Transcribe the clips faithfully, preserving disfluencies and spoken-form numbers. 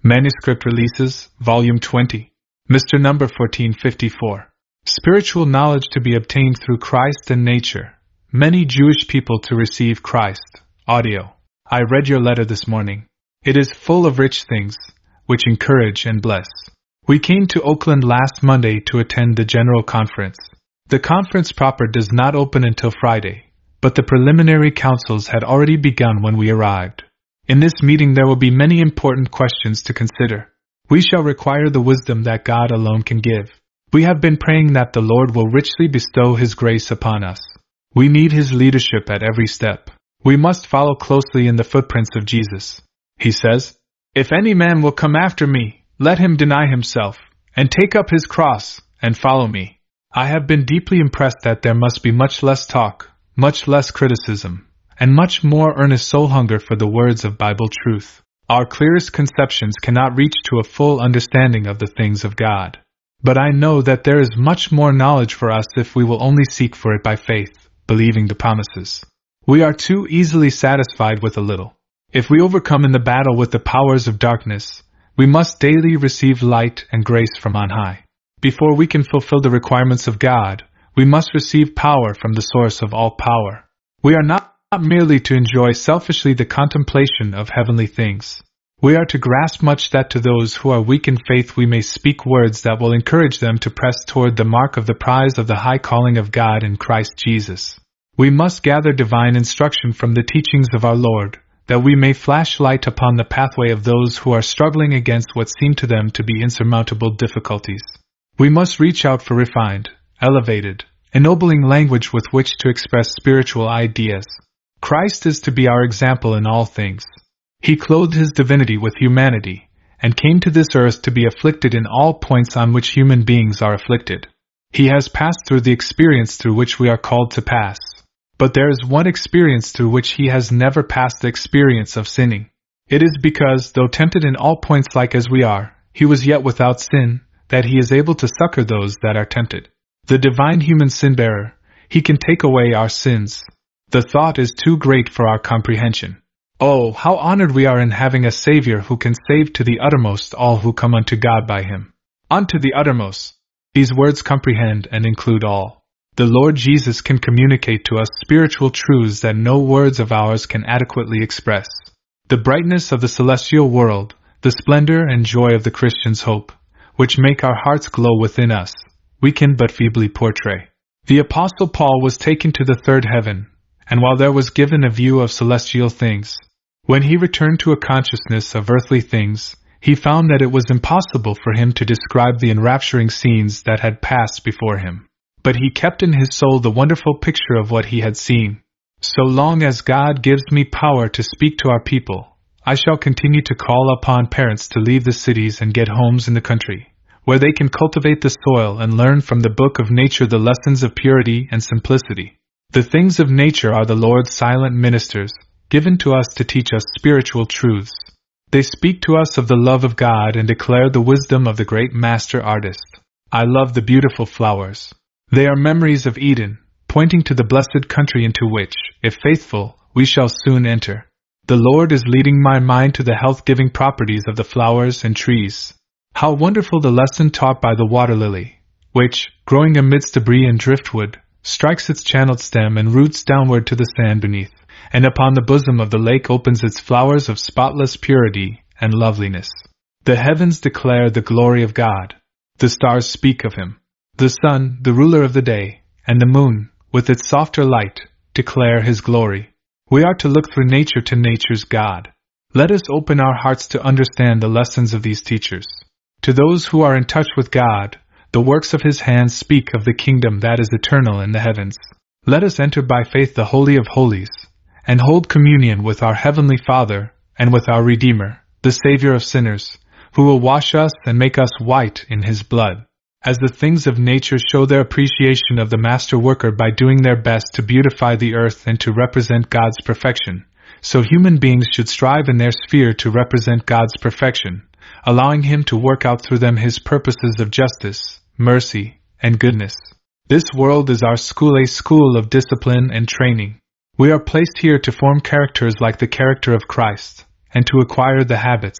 Manuscript Releases, Volume twenty. Mister Number fourteen fifty-four. Spiritual knowledge to be obtained through Christ and nature. Many Jewish people to receive Christ. Audio. I read your letter this morning. It is full of rich things, which encourage and bless. We came to Oakland last Monday to attend the General Conference. The conference proper does not open until Friday, but the preliminary councils had already begun when we arrived. In this meeting there will be many important questions to consider. We shall require the wisdom that God alone can give. We have been praying that the Lord will richly bestow His grace upon us. We need His leadership at every step. We must follow closely in the footprints of Jesus. He says, "If any man will come after me, let him deny himself, and take up his cross, and follow me." I have been deeply impressed that there must be much less talk, much less criticism, and much more earnest soul hunger for the words of Bible truth. Our clearest conceptions cannot reach to a full understanding of the things of God. But I know that there is much more knowledge for us if we will only seek for it by faith, believing the promises. We are too easily satisfied with a little. If we overcome in the battle with the powers of darkness, we must daily receive light and grace from on high. Before we can fulfill the requirements of God, we must receive power from the source of all power. We are not merely to enjoy selfishly the contemplation of heavenly things. We are to grasp much that to those who are weak in faith we may speak words that will encourage them to press toward the mark of the prize of the high calling of God in Christ Jesus. We must gather divine instruction from the teachings of our Lord, that we may flash light upon the pathway of those who are struggling against what seem to them to be insurmountable difficulties. We must reach out for refined, elevated, ennobling language with which to express spiritual ideas. Christ is to be our example in all things. He clothed His divinity with humanity, and came to this earth to be afflicted in all points on which human beings are afflicted. He has passed through the experience through which we are called to pass. But there is one experience through which He has never passed, the experience of sinning. It is because, though tempted in all points like as we are, He was yet without sin, that He is able to succor those that are tempted. The divine human sin-bearer, He can take away our sins. The thought is too great for our comprehension. Oh, how honored we are in having a Savior who can save to the uttermost all who come unto God by Him. Unto the uttermost. These words comprehend and include all. The Lord Jesus can communicate to us spiritual truths that no words of ours can adequately express. The brightness of the celestial world, the splendor and joy of the Christian's hope, which make our hearts glow within us, we can but feebly portray. The Apostle Paul was taken to the third heaven, and while there was given a view of celestial things, when he returned to a consciousness of earthly things, he found that it was impossible for him to describe the enrapturing scenes that had passed before him. But he kept in his soul the wonderful picture of what he had seen. So long as God gives me power to speak to our people, I shall continue to call upon parents to leave the cities and get homes in the country, where they can cultivate the soil and learn from the book of nature the lessons of purity and simplicity. The things of nature are the Lord's silent ministers, given to us to teach us spiritual truths. They speak to us of the love of God and declare the wisdom of the great master artist. I love the beautiful flowers. They are memories of Eden, pointing to the blessed country into which, if faithful, we shall soon enter. The Lord is leading my mind to the health-giving properties of the flowers and trees. How wonderful the lesson taught by the water lily, which, growing amidst debris and driftwood, strikes its channeled stem and roots downward to the sand beneath, and upon the bosom of the lake opens its flowers of spotless purity and loveliness. The heavens declare the glory of God. The stars speak of Him. The sun, the ruler of the day, and the moon, with its softer light, declare His glory. We are to look through nature to nature's God. Let us open our hearts to understand the lessons of these teachers. To those who are in touch with God, the works of His hands speak of the kingdom that is eternal in the heavens. Let us enter by faith the Holy of Holies, and hold communion with our Heavenly Father, and with our Redeemer, the Savior of sinners, who will wash us and make us white in His blood. As the things of nature show their appreciation of the master worker by doing their best to beautify the earth and to represent God's perfection, so human beings should strive in their sphere to represent God's perfection, allowing Him to work out through them His purposes of justice, mercy, and goodness. This world is our school, a school of discipline and training. We are placed here to form characters like the character of Christ, and to acquire the habits,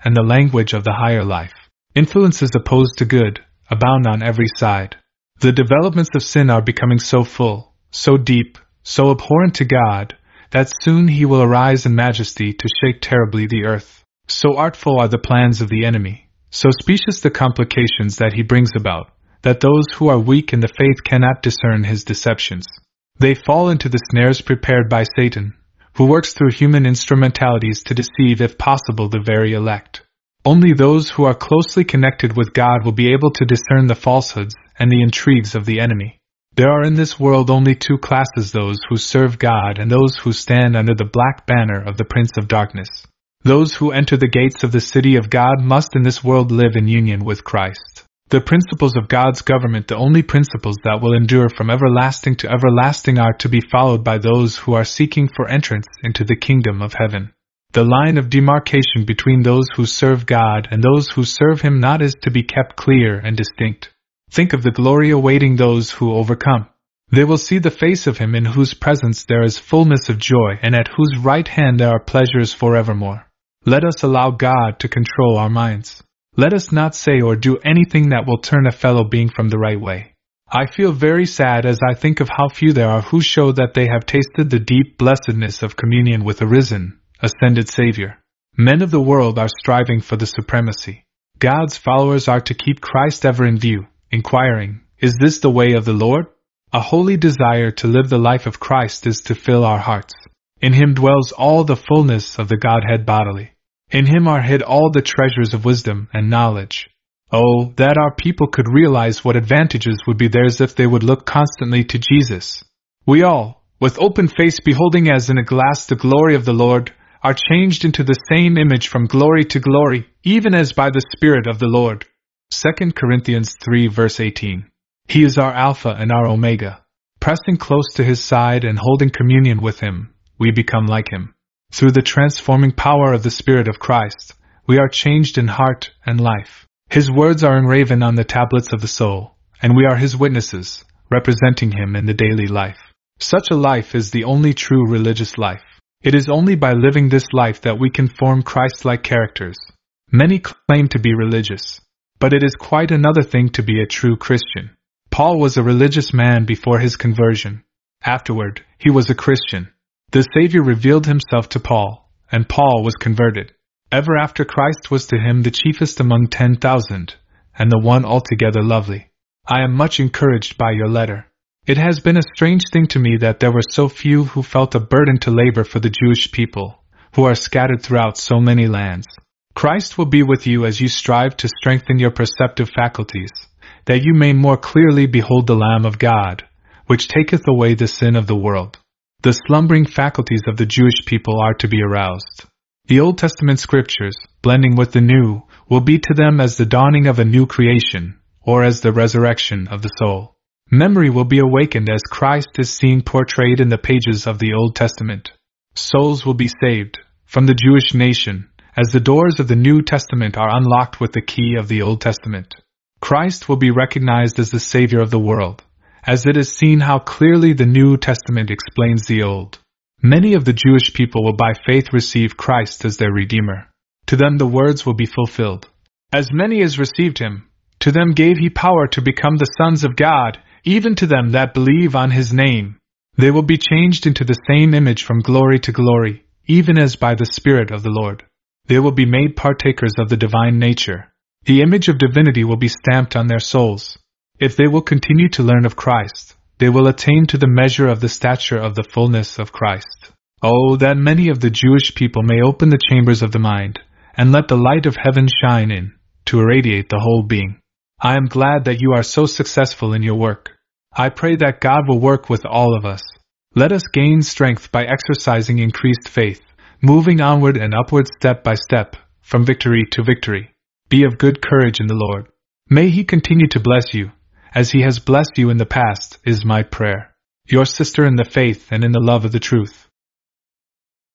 and the language of the higher life. Influences opposed to good abound on every side. The developments of sin are becoming so full, so deep, so abhorrent to God, that soon he will arise in majesty to shake terribly the earth. So artful are the plans of the enemy, so specious the complications that he brings about, that those who are weak in the faith cannot discern his deceptions. They fall into the snares prepared by Satan, who works through human instrumentalities to deceive, if possible, the very elect. Only those who are closely connected with God will be able to discern the falsehoods and the intrigues of the enemy. There are in this world only two classes: those who serve God and those who stand under the black banner of the Prince of Darkness. Those who enter the gates of the city of God must in this world live in union with Christ. The principles of God's government, the only principles that will endure from everlasting to everlasting, are to be followed by those who are seeking for entrance into the kingdom of heaven. The line of demarcation between those who serve God and those who serve Him not is to be kept clear and distinct. Think of the glory awaiting those who overcome. They will see the face of Him in whose presence there is fullness of joy and at whose right hand there are pleasures forevermore. Let us allow God to control our minds. Let us not say or do anything that will turn a fellow being from the right way. I feel very sad as I think of how few there are who show that they have tasted the deep blessedness of communion with a risen, ascended Savior. Men of the world are striving for the supremacy. God's followers are to keep Christ ever in view, inquiring, "Is this the way of the Lord?" A holy desire to live the life of Christ is to fill our hearts. In Him dwells all the fullness of the Godhead bodily. In Him are hid all the treasures of wisdom and knowledge. Oh, that our people could realize what advantages would be theirs if they would look constantly to Jesus. We all, with open face beholding as in a glass the glory of the Lord, are changed into the same image from glory to glory, even as by the Spirit of the Lord. Second Corinthians three verse eighteen. He is our Alpha and our Omega. Pressing close to His side and holding communion with Him, we become like Him. Through the transforming power of the Spirit of Christ, we are changed in heart and life. His words are engraven on the tablets of the soul, and we are His witnesses, representing Him in the daily life. Such a life is the only true religious life. It is only by living this life that we can form Christ-like characters. Many claim to be religious, but it is quite another thing to be a true Christian. Paul was a religious man before his conversion. Afterward, he was a Christian. The Savior revealed Himself to Paul, and Paul was converted. Ever after, Christ was to him the chiefest among ten thousand, and the one altogether lovely. I am much encouraged by your letter. It has been a strange thing to me that there were so few who felt a burden to labor for the Jewish people, who are scattered throughout so many lands. Christ will be with you as you strive to strengthen your perceptive faculties, that you may more clearly behold the Lamb of God, which taketh away the sin of the world. The slumbering faculties of the Jewish people are to be aroused. The Old Testament scriptures, blending with the New, will be to them as the dawning of a new creation, or as the resurrection of the soul. Memory will be awakened as Christ is seen portrayed in the pages of the Old Testament. Souls will be saved from the Jewish nation, as the doors of the New Testament are unlocked with the key of the Old Testament. Christ will be recognized as the Savior of the world, as it is seen how clearly the New Testament explains the Old. Many of the Jewish people will by faith receive Christ as their Redeemer. To them the words will be fulfilled. As many as received Him, to them gave He power to become the sons of God, even to them that believe on His name. They will be changed into the same image from glory to glory, even as by the Spirit of the Lord. They will be made partakers of the divine nature. The image of divinity will be stamped on their souls. If they will continue to learn of Christ, they will attain to the measure of the stature of the fullness of Christ. Oh, that many of the Jewish people may open the chambers of the mind, and let the light of heaven shine in, to irradiate the whole being. I am glad that you are so successful in your work. I pray that God will work with all of us. Let us gain strength by exercising increased faith, moving onward and upward step by step, from victory to victory. Be of good courage in the Lord. May He continue to bless you, as He has blessed you in the past, is my prayer. Your sister in the faith and in the love of the truth,